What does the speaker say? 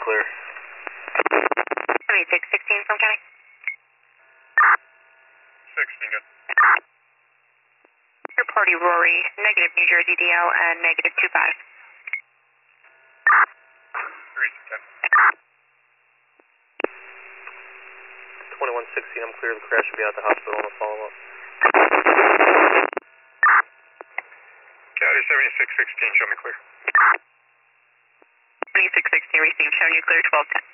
clear. 7616 from County. 16 good. Your party Rory, negative New Jersey DL and negative 25. 2116, I'm clear. The crash should be at the hospital on a follow-up. County 7616, show me clear. 7616 received, showing you clear 1210.